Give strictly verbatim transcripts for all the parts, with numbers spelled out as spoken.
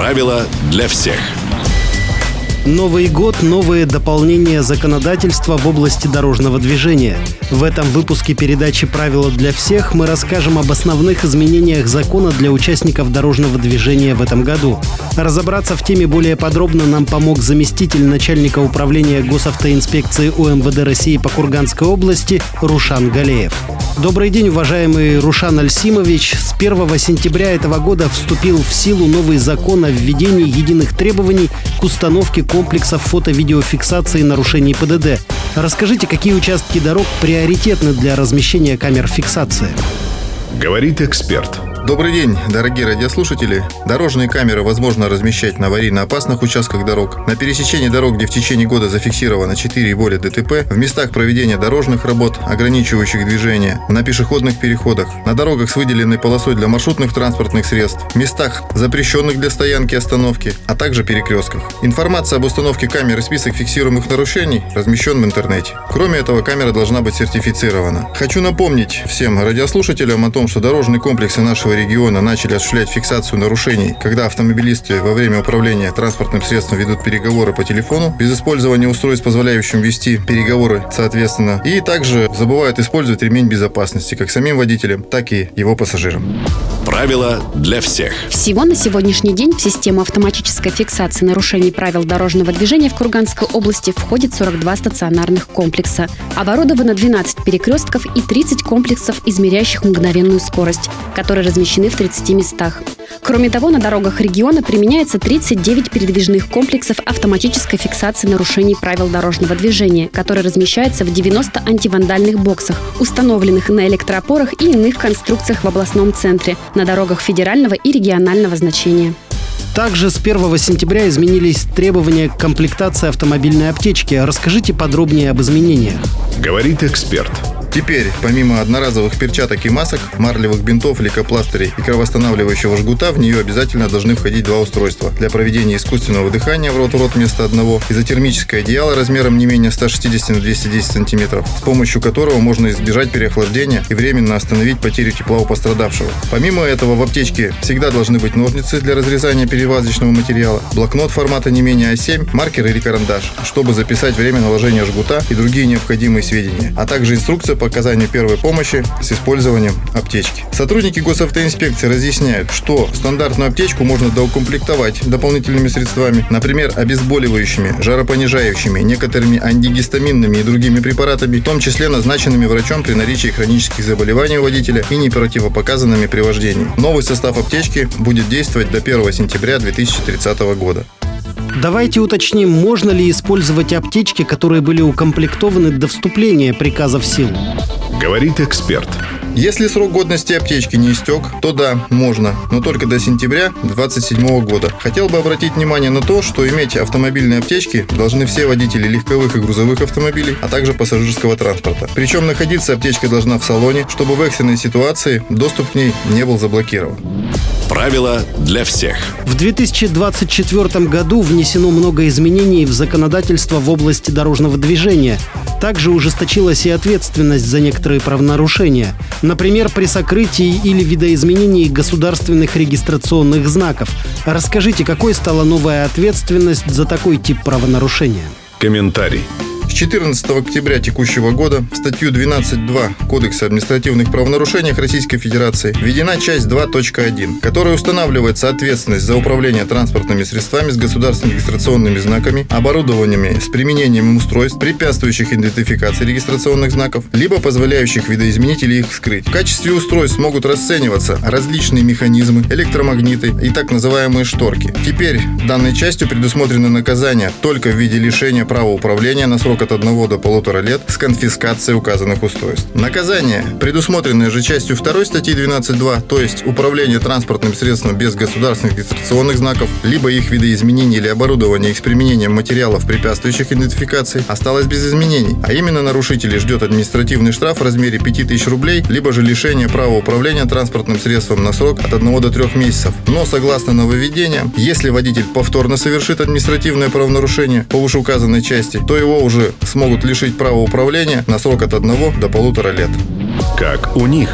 Правила для всех. Новый год – новые дополнения законодательства в области дорожного движения. В этом выпуске передачи «Правила для всех» мы расскажем об основных изменениях закона для участников дорожного движения в этом году. Разобраться в теме более подробно нам помог заместитель начальника управления госавтоинспекции УМВД России по Курганской области Рушан Галеев. Добрый день, уважаемый Рушан Альсимович. С первого сентября этого года вступил в силу новый закон о введении единых требований к установке комплексов фото-видеофиксации нарушений ПДД. Расскажите, какие участки дорог приоритетны для размещения камер фиксации? Говорит эксперт. Добрый день, дорогие радиослушатели. Дорожные камеры возможно размещать на аварийно-опасных участках дорог, на пересечении дорог, где в течение года зафиксировано четыре и более ДТП, в местах проведения дорожных работ, ограничивающих движение, на пешеходных переходах, на дорогах с выделенной полосой для маршрутных транспортных средств, в местах, запрещенных для стоянки и остановки, а также перекрестках. Информация об установке камер и список фиксируемых нарушений размещен в интернете. Кроме этого, камера должна быть сертифицирована. Хочу напомнить всем радиослушателям о том, что дорожные комплексы нашего региона начали осуществлять фиксацию нарушений, когда автомобилисты во время управления транспортным средством ведут переговоры по телефону, без использования устройств, позволяющих вести переговоры соответственно, и также забывают использовать ремень безопасности как самим водителям, так и его пассажирам. Правила для всех. Всего на сегодняшний день в систему автоматической фиксации нарушений правил дорожного движения в Курганской области входит сорок два стационарных комплекса. Оборудовано двенадцать перекрестков и тридцать комплексов, измеряющих мгновенную скорость, которые размещены в тридцати местах. Кроме того, на дорогах региона применяется тридцать девять передвижных комплексов автоматической фиксации нарушений правил дорожного движения, которые размещаются в девяноста антивандальных боксах, установленных на электроопорах и иных конструкциях в областном центре, на дорогах федерального и регионального значения. Также с первого сентября изменились требования к комплектации автомобильной аптечки. Расскажите подробнее об изменениях. Говорит эксперт. Теперь, помимо одноразовых перчаток и масок, марлевых бинтов, лейкопластырей и кровоостанавливающего жгута, в нее обязательно должны входить два устройства для проведения искусственного дыхания в рот в рот вместо одного, изотермическое одеяло размером не менее ста шестидесяти на двести десять сантиметров, с помощью которого можно избежать переохлаждения и временно остановить потерю тепла у пострадавшего. Помимо этого, в аптечке всегда должны быть ножницы для разрезания перевязочного материала, блокнот формата не менее а семь, маркер или карандаш, чтобы записать время наложения жгута и другие необходимые сведения, а также инструкция по оказанию первой помощи с использованием аптечки. Сотрудники госавтоинспекции разъясняют, что стандартную аптечку можно доукомплектовать дополнительными средствами, например, обезболивающими, жаропонижающими, некоторыми антигистаминными и другими препаратами, в том числе назначенными врачом при наличии хронических заболеваний у водителя и не противопоказанными при вождении. Новый состав аптечки будет действовать до первого сентября две тысячи тридцатого года. Давайте уточним, можно ли использовать аптечки, которые были укомплектованы до вступления приказа в силу. Говорит эксперт. Если срок годности аптечки не истек, то да, можно, но только до сентября две тысячи двадцать седьмого года. Хотел бы обратить внимание на то, что иметь автомобильные аптечки должны все водители легковых и грузовых автомобилей, а также пассажирского транспорта. Причем находиться аптечка должна в салоне, чтобы в экстренной ситуации доступ к ней не был заблокирован. Правила для всех. В две тысячи двадцать четвёртом году внесено много изменений в законодательство в области дорожного движения. Также ужесточилась и ответственность за некоторые правонарушения. Например, при сокрытии или видоизменении государственных регистрационных знаков. Расскажите, какой стала новая ответственность за такой тип правонарушения? Комментарий. С четырнадцатого октября текущего года в статью двенадцать точка два Кодекса административных правонарушений Российской Федерации введена часть два точка один, которая устанавливается ответственность за управление транспортными средствами с государственными регистрационными знаками, оборудованиями с применением устройств, препятствующих идентификации регистрационных знаков, либо позволяющих видоизменить или их скрыть. В качестве устройств могут расцениваться различные механизмы, электромагниты и так называемые шторки. Теперь данной частью предусмотрено наказание только в виде лишения права управления на срок от одного до полутора лет с конфискацией указанных устройств. Наказание, предусмотренное же частью второй статьи двенадцать точка два, то есть управление транспортным средством без государственных регистрационных знаков, либо их видоизменения или оборудования их с применением материалов, препятствующих идентификации, осталось без изменений, а именно нарушителей ждет административный штраф в размере пяти тысяч рублей, либо же лишение права управления транспортным средством на срок от одного до трех месяцев. Но согласно нововведениям, если водитель повторно совершит административное правонарушение по вышеуказанной части, то его уже смогут лишить права управления на срок от одного до полутора лет. Как у них?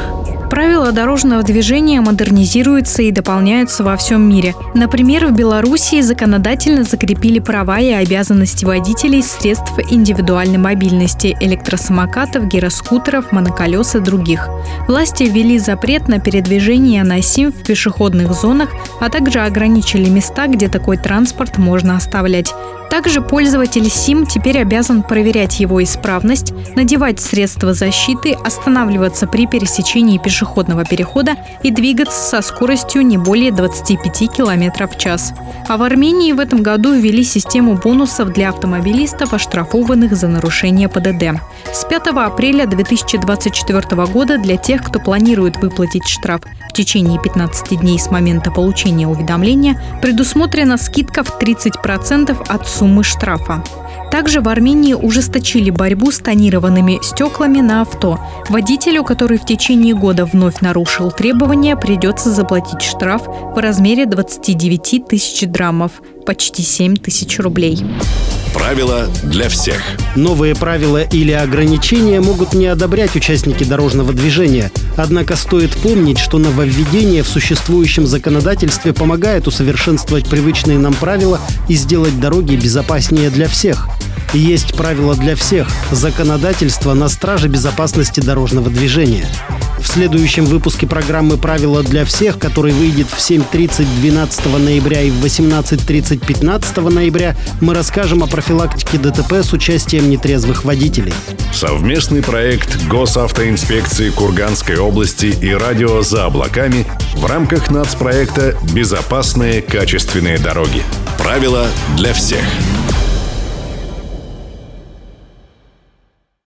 Правила дорожного движения модернизируются и дополняются во всем мире. Например, в Белоруссии законодательно закрепили права и обязанности водителей средств индивидуальной мобильности – электросамокатов, гироскутеров, моноколес и других. Власти ввели запрет на передвижение на СИМ в пешеходных зонах, а также ограничили места, где такой транспорт можно оставлять. Также пользователь СИМ теперь обязан проверять его исправность, надевать средства защиты, останавливаться при пересечении пешеходного перехода и двигаться со скоростью не более двадцати пяти километров в час. А в Армении в этом году ввели систему бонусов для автомобилистов, оштрафованных за нарушение ПДД. С пятого апреля две тысячи двадцать четвёртого года для тех, кто планирует выплатить штраф в течение пятнадцати дней с момента получения уведомления, предусмотрена скидка в тридцать процентов от суммы штрафа. Также в Армении ужесточили борьбу с тонированными стеклами на авто. Водителю, который в течение года вновь нарушил требования, придется заплатить штраф в размере двадцати девяти тысяч драмов, почти семь тысяч рублей. Правила для всех. Новые правила или ограничения могут не одобрять участники дорожного движения. Однако стоит помнить, что нововведение в существующем законодательстве помогает усовершенствовать привычные нам правила и сделать дороги безопаснее для всех. Есть правила для всех. Законодательство на страже безопасности дорожного движения. В следующем выпуске программы «Правила для всех», который выйдет в семь тридцать двенадцатого ноября и в восемнадцать тридцать пятнадцатого ноября, мы расскажем о профилактике ДТП с участием нетрезвых водителей. Совместный проект Госавтоинспекции Курганской области и радио «За облаками» в рамках нацпроекта «Безопасные качественные дороги». Правила для всех.